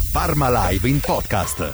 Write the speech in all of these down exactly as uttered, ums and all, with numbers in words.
Parma Live in podcast.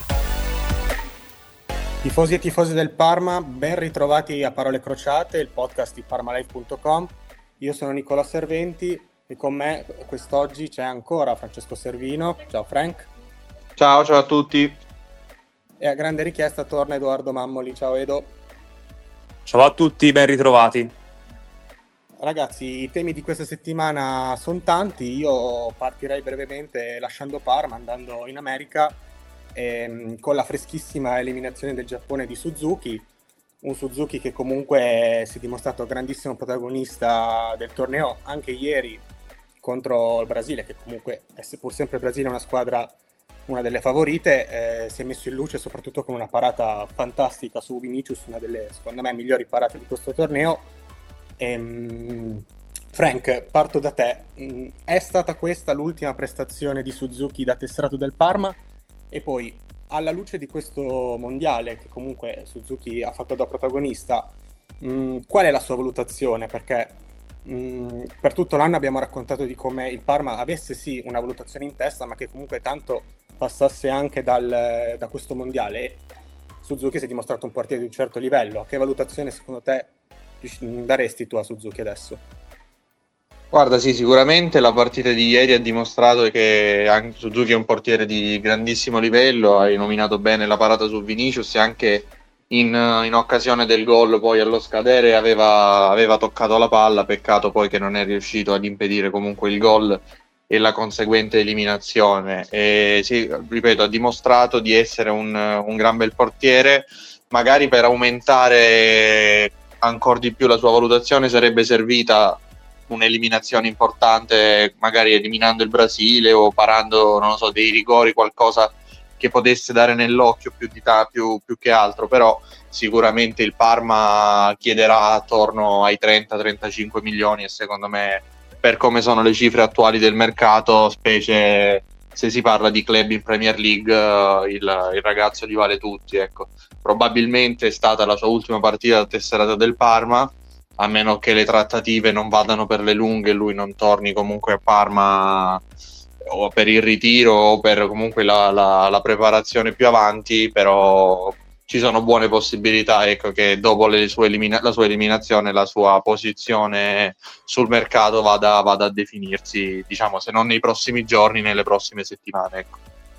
Tifosi e tifose del Parma, ben ritrovati a Parole Crociate, il podcast di parmalive punto com. Io sono Nicola Serventi e con me quest'oggi c'è ancora Francesco Servino. Ciao Frank. Ciao, ciao a tutti. E a grande richiesta torna Edoardo Mammoli. Ciao Edo. Ciao a tutti, ben ritrovati. Ragazzi, i temi di questa settimana sono tanti. Io partirei brevemente lasciando Parma, andando in America ehm, con la freschissima eliminazione del Giappone di Suzuki. Un Suzuki che comunque si è dimostrato grandissimo protagonista del torneo anche ieri contro il Brasile, che comunque è pur sempre il Brasile una squadra, una delle favorite. Eh, si è messo in luce soprattutto con una parata fantastica su Vinicius, una delle secondo me migliori parate di questo torneo. Ehm, Frank, parto da te. È stata questa l'ultima prestazione di Suzuki da tesserato del Parma? E poi, alla luce di questo mondiale che comunque Suzuki ha fatto da protagonista, mh, qual è la sua valutazione? Perché mh, per tutto l'anno abbiamo raccontato di come il Parma avesse sì una valutazione in testa, ma che comunque tanto passasse anche dal, da questo mondiale. E Suzuki si è dimostrato un portiere di un certo livello. Che valutazione secondo te daresti tu a Suzuki adesso? Guarda, sì, sicuramente la partita di ieri ha dimostrato che anche Suzuki è un portiere di grandissimo livello. Hai nominato bene la parata su Vinicius e anche in, in occasione del gol poi allo scadere aveva, aveva toccato la palla, peccato poi che non è riuscito ad impedire comunque il gol e la conseguente eliminazione. E sì, ripeto, ha dimostrato di essere un, un gran bel portiere. Magari per aumentare ancora di più la sua valutazione sarebbe servita un'eliminazione importante, magari eliminando il Brasile o parando, non lo so, dei rigori, qualcosa che potesse dare nell'occhio più, di ta- più, più che altro. Però sicuramente il Parma chiederà attorno ai trenta trentacinque milioni e secondo me, per come sono le cifre attuali del mercato, specie se si parla di club in Premier League, il, il ragazzo li vale tutti, ecco. Probabilmente è stata la sua ultima partita da tesserato del Parma, a meno che le trattative non vadano per le lunghe e lui non torni comunque a Parma o per il ritiro o per comunque la, la, la preparazione più avanti. Però ci sono buone possibilità, ecco, che dopo le sue elimina- la sua eliminazione la sua posizione sul mercato vada, vada a definirsi, diciamo, se non nei prossimi giorni, nelle prossime settimane, ecco.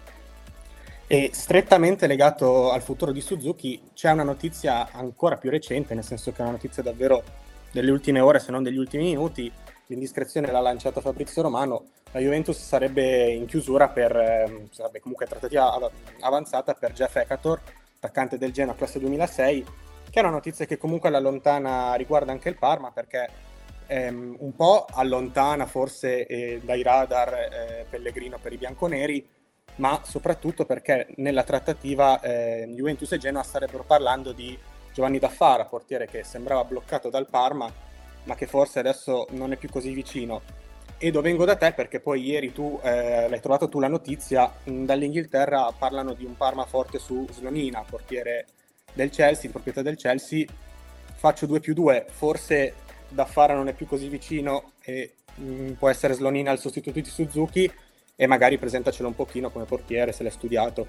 E strettamente legato al futuro di Suzuki c'è una notizia ancora più recente, nel senso che è una notizia davvero delle ultime ore, se non degli ultimi minuti. L'indiscrezione l'ha lanciata Fabrizio Romano. La Juventus sarebbe in chiusura per, eh, sarebbe comunque trattativa av- avanzata per Jeff Ekator, attaccante del Genoa classe duemilasei, che è una notizia che comunque alla lontana riguarda anche il Parma, perché ehm, un po' allontana forse eh, dai radar eh, Pellegrino per i bianconeri, ma soprattutto perché nella trattativa eh, Juventus e Genoa starebbero parlando di Giovanni Daffara, portiere che sembrava bloccato dal Parma, ma che forse adesso non è più così vicino. Edo, vengo da te perché poi ieri tu eh, l'hai trovato tu la notizia. Dall'Inghilterra parlano di un Parma forte su Slonina, portiere del Chelsea, di proprietà del Chelsea. Faccio due più due, forse Daffara non è più così vicino e mh, può essere Slonina il sostituto di Suzuki, e magari presentacelo un pochino come portiere, se l'hai studiato.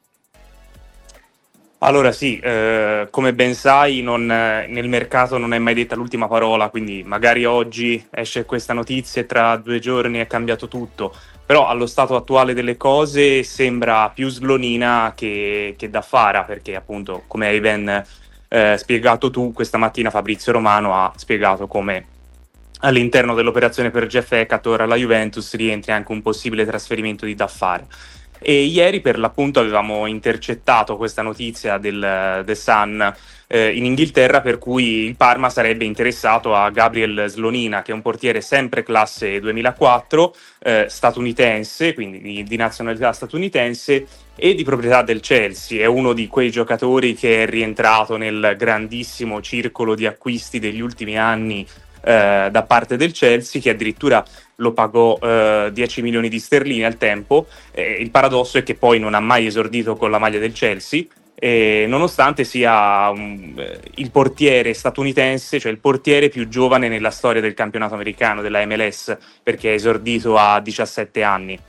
Allora sì, eh, come ben sai non, eh, nel mercato non è mai detta l'ultima parola, quindi magari oggi esce questa notizia e tra due giorni è cambiato tutto, però allo stato attuale delle cose sembra più Slonina che, che Daffara, perché appunto, come hai ben eh, spiegato tu, questa mattina Fabrizio Romano ha spiegato come all'interno dell'operazione per Jeff Ekator alla Juventus rientri anche un possibile trasferimento di Daffara. E ieri per l'appunto avevamo intercettato questa notizia del The Sun eh, in Inghilterra, per cui il Parma sarebbe interessato a Gabriel Slonina, che è un portiere sempre classe duemilaquattro, eh, statunitense, quindi di, di nazionalità statunitense e di proprietà del Chelsea. È uno di quei giocatori che è rientrato nel grandissimo circolo di acquisti degli ultimi anni Eh, da parte del Chelsea, che addirittura lo pagò eh, dieci milioni di sterline al tempo. Eh, il paradosso è che poi non ha mai esordito con la maglia del Chelsea, e nonostante sia um, il portiere statunitense, cioè il portiere più giovane nella storia del campionato americano, della M L S, perché ha esordito a diciassette anni.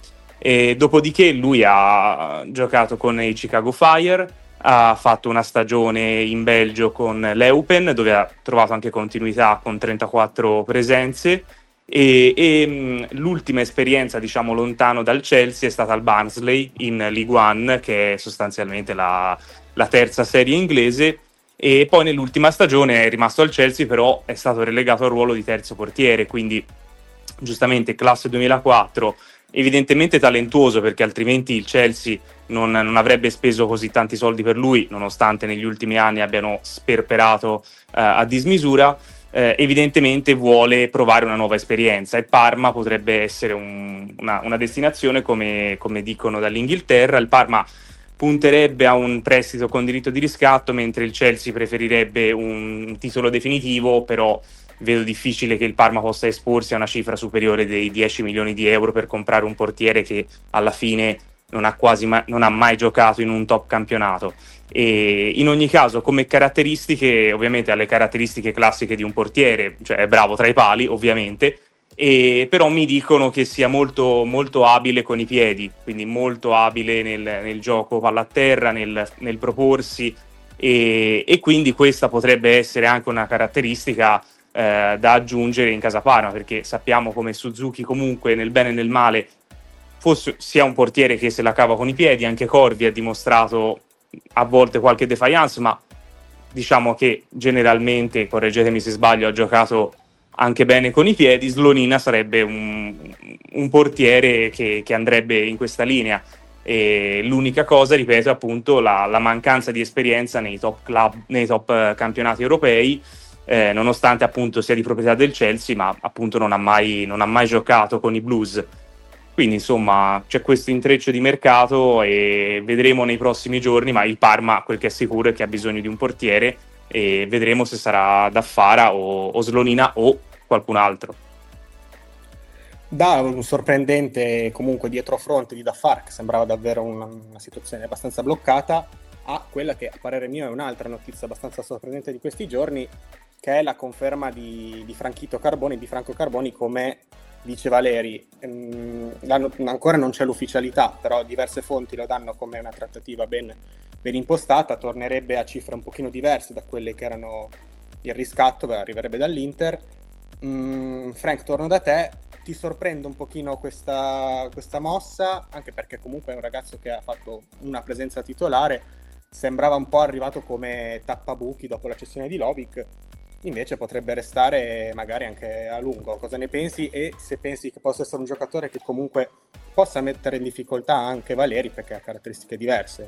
E dopodiché lui ha giocato con i Chicago Fire, ha fatto una stagione in Belgio con l'Eupen, dove ha trovato anche continuità con trentaquattro presenze, e, e mh, l'ultima esperienza, diciamo, lontano dal Chelsea è stata al Barnsley in League One, che è sostanzialmente la, la terza serie inglese, e poi nell'ultima stagione è rimasto al Chelsea, però è stato relegato al ruolo di terzo portiere, quindi giustamente classe duemilaquattro, evidentemente talentuoso, perché altrimenti il Chelsea non, non avrebbe speso così tanti soldi per lui, nonostante negli ultimi anni abbiano sperperato eh, a dismisura. Eh, evidentemente vuole provare una nuova esperienza, e Parma potrebbe essere un, una, una destinazione, come, come dicono dall'Inghilterra. Il Parma punterebbe a un prestito con diritto di riscatto, mentre il Chelsea preferirebbe un titolo definitivo, però vedo difficile che il Parma possa esporsi a una cifra superiore dei dieci milioni di euro per comprare un portiere che alla fine non ha quasi ma- non ha mai giocato in un top campionato. E in ogni caso, come caratteristiche, ovviamente ha le caratteristiche classiche di un portiere, cioè è bravo tra i pali ovviamente, e però mi dicono che sia molto, molto abile con i piedi, quindi molto abile nel, nel gioco palla a terra, nel, nel proporsi, e, e quindi questa potrebbe essere anche una caratteristica Eh, da aggiungere in casa Parma, perché sappiamo come Suzuki comunque nel bene e nel male fosse sia un portiere che se la cava con i piedi. Anche Corvi ha dimostrato a volte qualche defiance, ma diciamo che generalmente, correggetemi se sbaglio, ha giocato anche bene con i piedi. Slonina sarebbe un, un portiere che, che andrebbe in questa linea, e l'unica cosa, ripeto, appunto la, la mancanza di esperienza nei top club, nei top uh, campionati europei. Eh, nonostante appunto sia di proprietà del Chelsea, ma appunto non ha mai, non ha mai giocato con i Blues. Quindi insomma c'è questo intreccio di mercato e vedremo nei prossimi giorni, ma il Parma quel che è sicuro è che ha bisogno di un portiere, e vedremo se sarà Daffara o, o Slonina o qualcun altro. Da un sorprendente comunque dietro fronte di Daffar, che sembrava davvero una, una situazione abbastanza bloccata, a quella che a parere mio è un'altra notizia abbastanza sorprendente di questi giorni, che è la conferma di, di Franchito Carboni, di Franco Carboni come vice Valeri. Ehm, ancora non c'è l'ufficialità, però diverse fonti lo danno come una trattativa ben, ben impostata, tornerebbe a cifre un pochino diverse da quelle che erano il riscatto, beh, arriverebbe dall'Inter. Mm, Frank, torno da te, ti sorprende un pochino questa, questa mossa, anche perché comunque è un ragazzo che ha fatto una presenza titolare, sembrava un po' arrivato come tappabuchi dopo la cessione di Lovic, invece potrebbe restare magari anche a lungo. Cosa ne pensi, e se pensi che possa essere un giocatore che comunque possa mettere in difficoltà anche Valeri, perché ha caratteristiche diverse?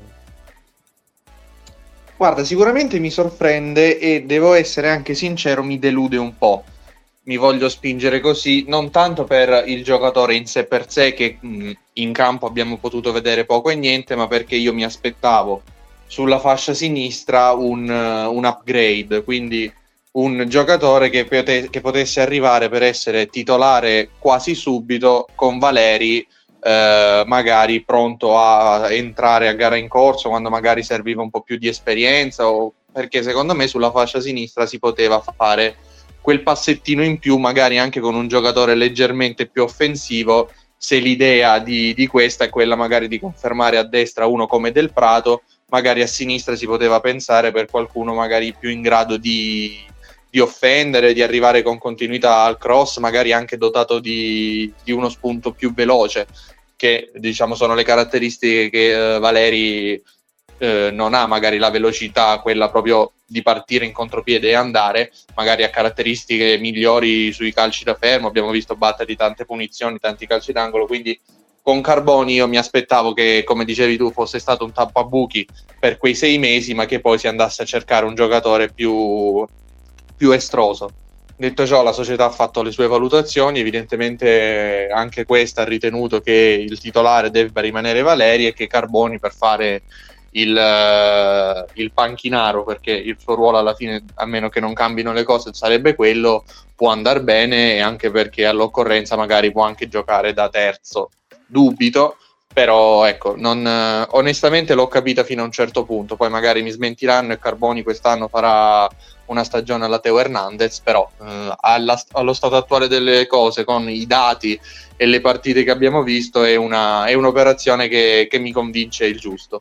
Guarda, sicuramente mi sorprende, e devo essere anche sincero, mi delude un po'. Mi voglio spingere così, non tanto per il giocatore in sé per sé, che mh, in campo abbiamo potuto vedere poco e niente, ma perché io mi aspettavo sulla fascia sinistra un, uh, un upgrade, quindi un giocatore che, pote- che potesse arrivare per essere titolare quasi subito, con Valeri eh, magari pronto a entrare a gara in corso quando magari serviva un po' più di esperienza, o perché secondo me sulla fascia sinistra si poteva fare quel passettino in più, magari anche con un giocatore leggermente più offensivo, se l'idea di, di questa è quella magari di confermare a destra uno come Del Prato, magari a sinistra si poteva pensare per qualcuno magari più in grado di, di offendere, di arrivare con continuità al cross, magari anche dotato di, di uno spunto più veloce, che diciamo sono le caratteristiche che eh, Valeri eh, non ha, magari la velocità, quella proprio di partire in contropiede e andare, magari ha caratteristiche migliori sui calci da fermo, abbiamo visto battere tante punizioni, tanti calci d'angolo, quindi con Carboni io mi aspettavo che, come dicevi tu, fosse stato un tappabuchi per quei sei mesi, ma che poi si andasse a cercare un giocatore più, più estroso. Detto ciò, la società ha fatto le sue valutazioni, evidentemente anche questa ha ritenuto che il titolare debba rimanere Valeri e che Carboni, per fare il, uh, il panchinaro, perché il suo ruolo alla fine, a meno che non cambino le cose, sarebbe quello, può andare bene, e anche perché all'occorrenza magari può anche giocare da terzo. Dubito, però ecco, non, eh, onestamente l'ho capita fino a un certo punto, poi magari mi smentiranno e Carboni quest'anno farà una stagione alla Teo Hernandez, però eh, alla, allo stato attuale delle cose, con i dati e le partite che abbiamo visto, è, una, è un'operazione che, che mi convince il giusto.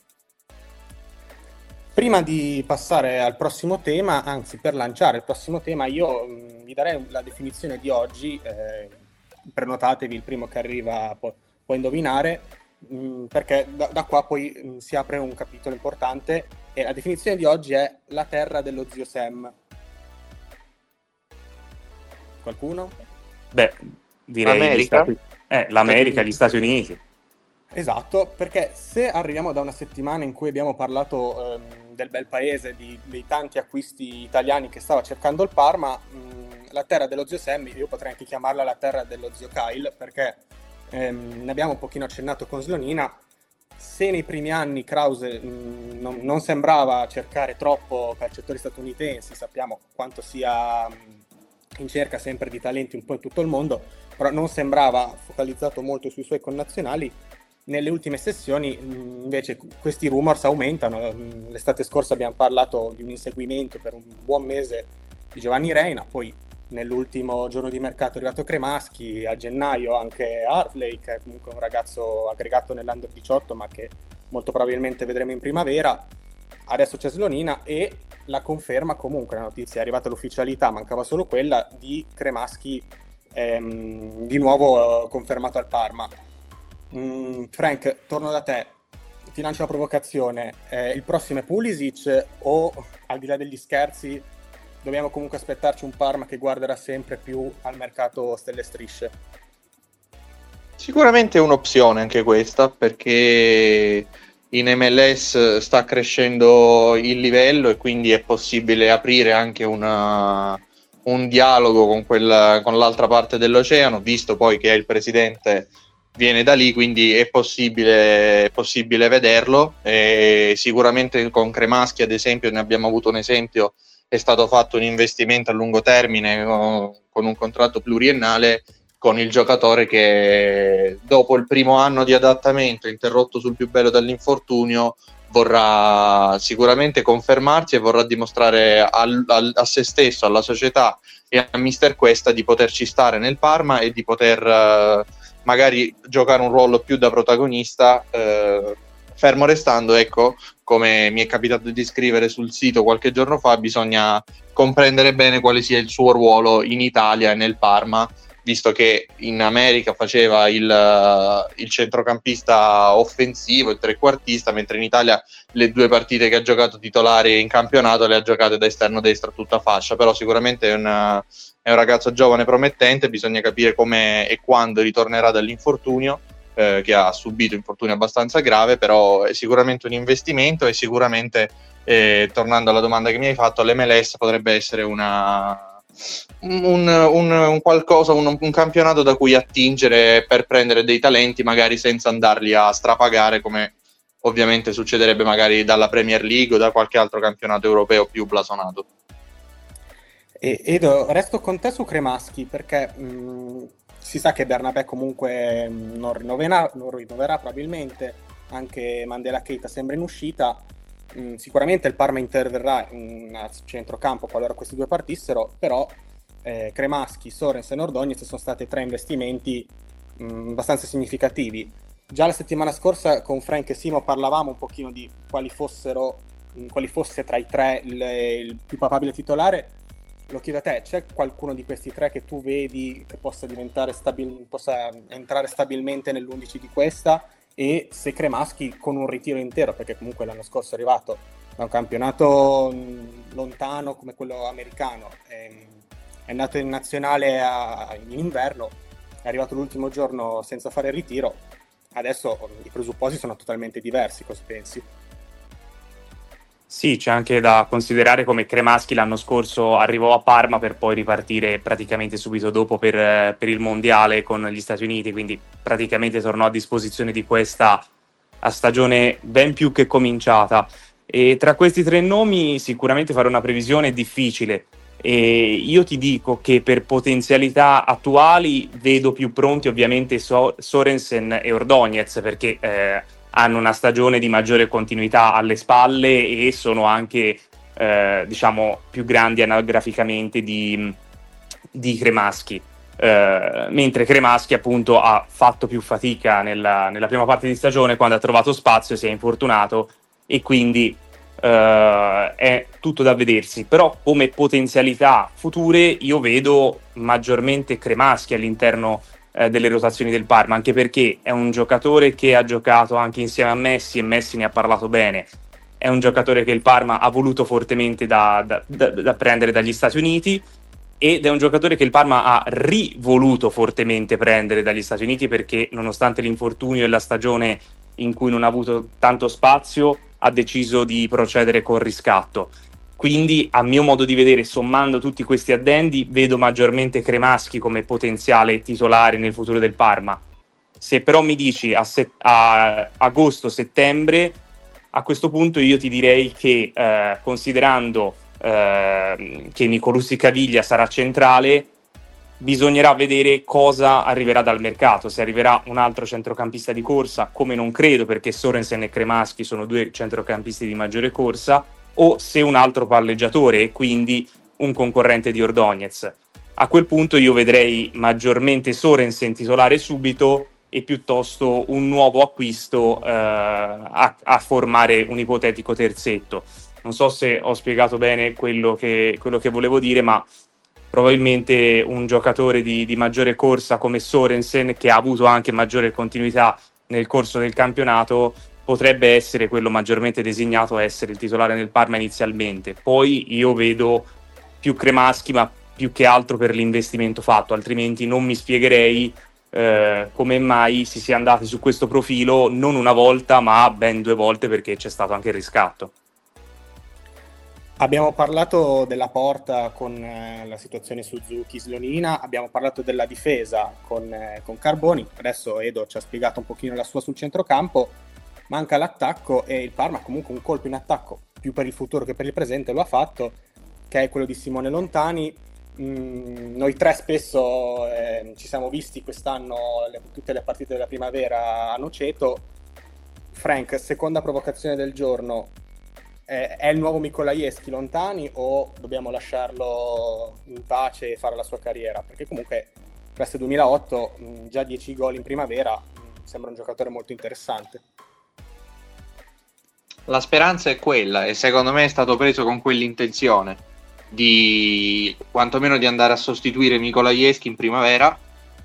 Prima di passare al prossimo tema, anzi per lanciare il prossimo tema, io mh, vi darei la definizione di oggi, eh, prenotatevi, il primo che arriva può, può indovinare, mh, perché da, da qua poi mh, si apre un capitolo importante e la definizione di oggi è la terra dello zio Sam. Qualcuno? Beh, direi America? gli Stati... eh, l'America, gli Stati Uniti. Esatto, perché se arriviamo da una settimana in cui abbiamo parlato ehm, del bel paese, di, dei tanti acquisti italiani che stava cercando il Parma, mh, la terra dello zio Sam, io potrei anche chiamarla la terra dello zio Kyle, perché ehm, ne abbiamo un pochino accennato con Slonina. Se nei primi anni Krause mh, non, non sembrava cercare troppo calciatori statunitensi, sappiamo quanto sia mh, in cerca sempre di talenti un po' in tutto il mondo, però non sembrava focalizzato molto sui suoi connazionali. Nelle ultime sessioni invece questi rumors aumentano. L'estate scorsa abbiamo parlato di un inseguimento per un buon mese di Giovanni Reina, poi nell'ultimo giorno di mercato è arrivato Cremaschi, a gennaio anche Hartley, che è comunque un ragazzo aggregato nell'Under diciotto ma che molto probabilmente vedremo in primavera. Adesso c'è Slonina e la conferma, comunque la notizia è arrivata all'ufficialità, mancava solo quella di Cremaschi ehm, di nuovo eh, confermato al Parma. Mm, Frank, torno da te, ti lancio la provocazione, eh, il prossimo è Pulisic o, al di là degli scherzi, dobbiamo comunque aspettarci un Parma che guarderà sempre più al mercato stelle strisce? Sicuramente è un'opzione anche questa, perché in M L S sta crescendo il livello e quindi è possibile aprire anche una, un dialogo con, quella, con l'altra parte dell'oceano, visto poi che il presidente viene da lì, quindi è possibile, è possibile vederlo. E sicuramente con Cremaschi, ad esempio, ne abbiamo avuto un esempio, è stato fatto un investimento a lungo termine con un contratto pluriennale con il giocatore che dopo il primo anno di adattamento interrotto sul più bello dall'infortunio vorrà sicuramente confermarsi e vorrà dimostrare al, al, a se stesso, alla società e a mister Cuesta di poterci stare nel Parma e di poter uh, magari giocare un ruolo più da protagonista, uh, fermo restando, ecco, come mi è capitato di scrivere sul sito qualche giorno fa, bisogna comprendere bene quale sia il suo ruolo in Italia e nel Parma, visto che in America faceva il, uh, il centrocampista offensivo, il trequartista, mentre in Italia le due partite che ha giocato titolare in campionato le ha giocate da esterno destro a tutta fascia. Però sicuramente è, una, è un ragazzo giovane promettente, bisogna capire come e quando ritornerà dall'infortunio, eh, che ha subito infortunio abbastanza grave, però è sicuramente un investimento e sicuramente, eh, tornando alla domanda che mi hai fatto, l'M L S potrebbe essere una... Un, un, un qualcosa, un, un campionato da cui attingere per prendere dei talenti, magari senza andarli a strapagare, come ovviamente succederebbe magari dalla Premier League o da qualche altro campionato europeo più blasonato. E, Edo, resto con te su Cremaschi, perché mh, si sa che Bernabé comunque non rinnoverà, non rinnoverà probabilmente, anche Mandela Keita sembra in uscita. Mm, sicuramente il Parma interverrà in a centrocampo qualora questi due partissero, però eh, Cremaschi, Sorensen e Ordóñez sono stati tre investimenti mh, abbastanza significativi. Già la settimana scorsa con Frank e Simo parlavamo un pochino di quali fossero mh, quali fosse tra i tre il, il più papabile titolare. Lo chiedo a te, c'è qualcuno di questi tre che tu vedi che possa diventare stabil- possa entrare stabilmente nell'undici di questa? E se Cremaschi con un ritiro intero, perché comunque l'anno scorso è arrivato da un campionato mh, lontano come quello americano, è, è andato in nazionale a, in inverno, è arrivato l'ultimo giorno senza fare il ritiro, adesso i presupposti sono totalmente diversi, cosa pensi? Sì, c'è anche da considerare come Cremaschi l'anno scorso arrivò a Parma per poi ripartire praticamente subito dopo per, per il mondiale con gli Stati Uniti, quindi praticamente tornò a disposizione di questa a stagione ben più che cominciata. E tra questi tre nomi sicuramente fare una previsione è difficile, E io ti dico che per potenzialità attuali vedo più pronti ovviamente so- Sorensen e Ordonez, perché eh, hanno una stagione di maggiore continuità alle spalle e sono anche eh, diciamo più grandi anagraficamente di, di Cremaschi. Uh, mentre Cremaschi appunto ha fatto più fatica nella, nella prima parte di stagione, quando ha trovato spazio si è infortunato e quindi uh, è tutto da vedersi. Però come potenzialità future io vedo maggiormente Cremaschi all'interno uh, delle rotazioni del Parma, anche perché è un giocatore che ha giocato anche insieme a Messi e Messi ne ha parlato bene. È un giocatore che il Parma ha voluto fortemente da, da, da, da prendere dagli Stati Uniti, ed è un giocatore che il Parma ha rivoluto fortemente prendere dagli Stati Uniti, perché nonostante l'infortunio e la stagione in cui non ha avuto tanto spazio ha deciso di procedere con riscatto. Quindi a mio modo di vedere, sommando tutti questi addendi, vedo maggiormente Cremaschi come potenziale titolare nel futuro del Parma. Se però mi dici a, set- a agosto-settembre, a questo punto io ti direi che eh, considerando Uh, che Nicolussi Caviglia sarà centrale, bisognerà vedere cosa arriverà dal mercato, se arriverà un altro centrocampista di corsa, come non credo, perché Sorensen e Cremaschi sono due centrocampisti di maggiore corsa, o se un altro palleggiatore e quindi un concorrente di Ordonez. A quel punto io vedrei maggiormente Sorensen titolare subito e piuttosto un nuovo acquisto uh, a, a formare un ipotetico terzetto. Non so se ho spiegato bene quello che, quello che volevo dire, ma probabilmente un giocatore di, di maggiore corsa come Sorensen, che ha avuto anche maggiore continuità nel corso del campionato, potrebbe essere quello maggiormente designato a essere il titolare nel Parma inizialmente. Poi io vedo più Cremaschi, ma più che altro per l'investimento fatto, altrimenti non mi spiegherei eh, come mai si sia andati su questo profilo non una volta, ma ben due volte, perché c'è stato anche il riscatto. Abbiamo parlato della porta con eh, la situazione Suzuki-Slonina, abbiamo parlato della difesa con, eh, con Carboni, adesso Edo ci ha spiegato un pochino la sua sul centrocampo, manca l'attacco e il Parma comunque un colpo in attacco, più per il futuro che per il presente lo ha fatto, che è quello di Simone Lontani. Mm, noi tre spesso eh, ci siamo visti quest'anno le, tutte le partite della primavera a Noceto. Frank, seconda provocazione del giorno. È il nuovo Nicolaieschi Lontani o dobbiamo lasciarlo in pace e fare la sua carriera? Perché comunque classe duemilaotto, già dieci gol in primavera, sembra un giocatore molto interessante. La speranza è quella e secondo me è stato preso con quell'intenzione di quantomeno di andare a sostituire Nicolaieschi in primavera,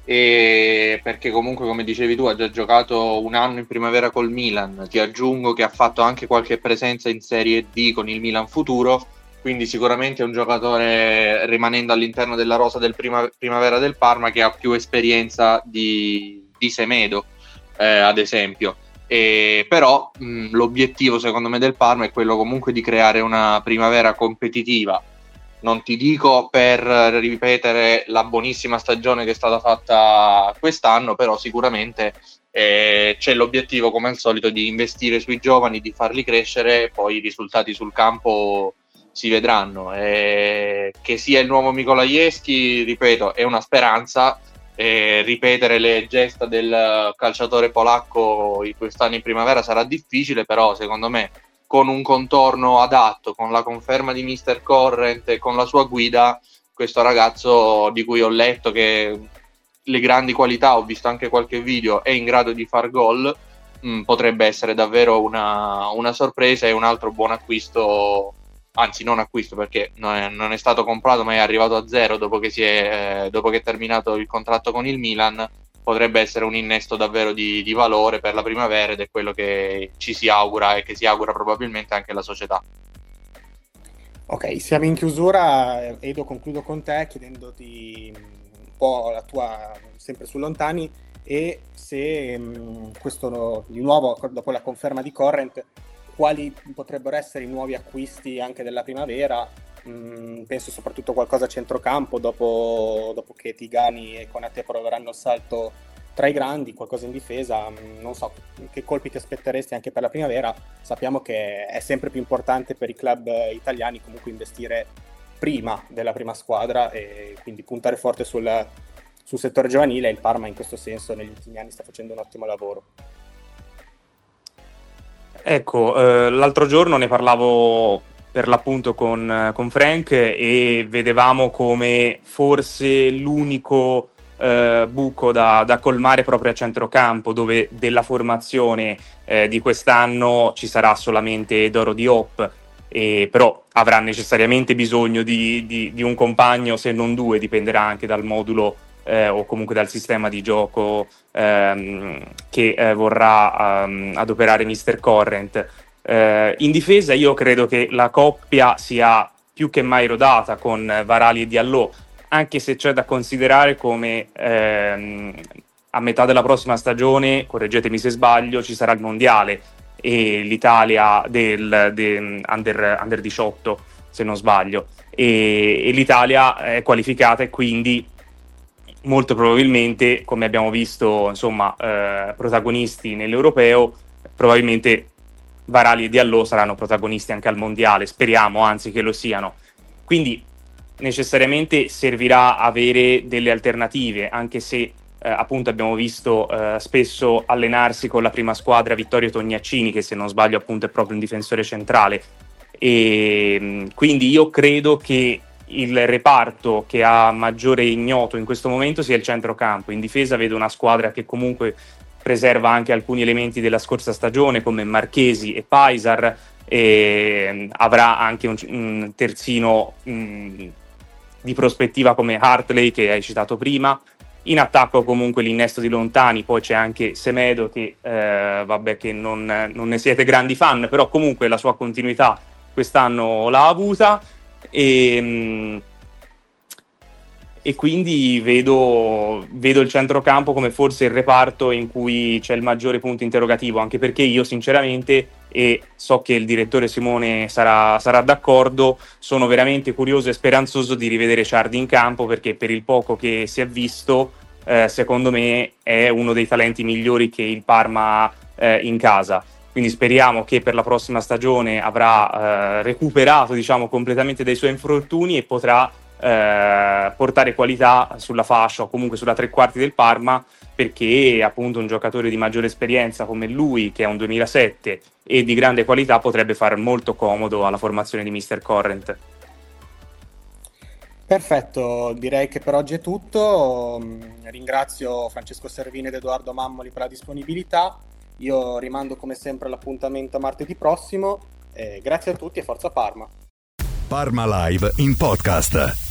e perché comunque, come dicevi tu, ha già giocato un anno in primavera col Milan. Ti aggiungo che ha fatto anche qualche presenza in Serie D con il Milan Futuro, quindi sicuramente è un giocatore, rimanendo all'interno della rosa del prima, primavera del Parma, che ha più esperienza di, di Semedo, eh, ad esempio. E però mh, l'obiettivo secondo me del Parma è quello comunque di creare una primavera competitiva. Non ti dico per ripetere la buonissima stagione che è stata fatta quest'anno, però sicuramente eh, c'è l'obiettivo, come al solito, di investire sui giovani, di farli crescere, e poi i risultati sul campo si vedranno. Eh, che sia il nuovo Nicolaieschi, ripeto, è una speranza. Eh, ripetere le gesta del calciatore polacco in quest'anno in primavera sarà difficile, però secondo me con un contorno adatto, con la conferma di mister Corrent e con la sua guida, questo ragazzo, di cui ho letto che le grandi qualità, ho visto anche qualche video, è in grado di far gol, mh, potrebbe essere davvero una, una sorpresa e un altro buon acquisto, anzi non acquisto perché non è, non è stato comprato ma è arrivato a zero dopo che, si è, dopo che è terminato il contratto con il Milan. Potrebbe essere un innesto davvero di, di valore per la primavera ed è quello che ci si augura e che si augura probabilmente anche la società. Ok, siamo in chiusura. Edo, concludo con te chiedendoti un po' la tua, sempre su Lontani, e se mh, questo di nuovo, dopo la conferma di Corrent, quali potrebbero essere i nuovi acquisti anche della primavera. Mm, penso soprattutto qualcosa a centrocampo, dopo, dopo che Tigani e Konate proveranno il salto tra i grandi, qualcosa in difesa. Mm, non so che colpi ti aspetteresti anche per la primavera. Sappiamo che è sempre più importante per i club italiani comunque investire prima della prima squadra e quindi puntare forte sul, sul settore giovanile. Il Parma in questo senso negli ultimi anni sta facendo un ottimo lavoro. Ecco, eh, l'altro giorno ne parlavo per l'appunto con, con Frank e vedevamo come forse l'unico eh, buco da, da colmare proprio a centrocampo, dove della formazione eh, di quest'anno ci sarà solamente Doro Diop, e però avrà necessariamente bisogno di, di, di un compagno, se non due, dipenderà anche dal modulo eh, o comunque dal sistema di gioco ehm, che eh, vorrà um, adoperare mister Corrent. Eh, in difesa io credo che la coppia sia più che mai rodata con Varali e Diallo, anche se c'è da considerare come ehm, a metà della prossima stagione, correggetemi se sbaglio, ci sarà il mondiale e l'Italia del, del under, under diciotto, se non sbaglio, e, e l'Italia è qualificata e quindi molto probabilmente, come abbiamo visto, insomma, eh, protagonisti nell'Europeo, probabilmente Varali e Diallo saranno protagonisti anche al mondiale, speriamo anzi che lo siano. Quindi necessariamente servirà avere delle alternative, anche se eh, appunto abbiamo visto eh, spesso allenarsi con la prima squadra Vittorio Tognaccini, che se non sbaglio appunto è proprio un difensore centrale, e quindi io credo che il reparto che ha maggiore ignoto in questo momento sia il centrocampo. In difesa vedo una squadra che comunque preserva anche alcuni elementi della scorsa stagione come Marchesi e Paisar, e avrà anche un, un terzino mh, di prospettiva come Hartley, che hai citato prima. In attacco comunque l'innesto di Lontani, poi c'è anche Semedo che eh, vabbè che non, non ne siete grandi fan, però comunque la sua continuità quest'anno l'ha avuta, e, mh, e quindi vedo, vedo il centrocampo come forse il reparto in cui c'è il maggiore punto interrogativo, anche perché io sinceramente, e so che il direttore Simone sarà, sarà d'accordo, sono veramente curioso e speranzoso di rivedere Ciardi in campo, perché per il poco che si è visto eh, secondo me è uno dei talenti migliori che il Parma ha eh, in casa. Quindi speriamo che per la prossima stagione avrà eh, recuperato, diciamo, completamente dai suoi infortuni e potrà eh, portare qualità sulla fascia o comunque sulla tre quarti del Parma, perché appunto un giocatore di maggiore esperienza come lui, che è un duemilasette e di grande qualità, potrebbe fare molto comodo alla formazione di mister Corrent. Perfetto, direi che per oggi è tutto. Ringrazio Francesco Servini ed Edoardo Mammoli per la disponibilità. Io rimando come sempre l'appuntamento a martedì prossimo. Eh, grazie a tutti e forza Parma. Parma Live in podcast.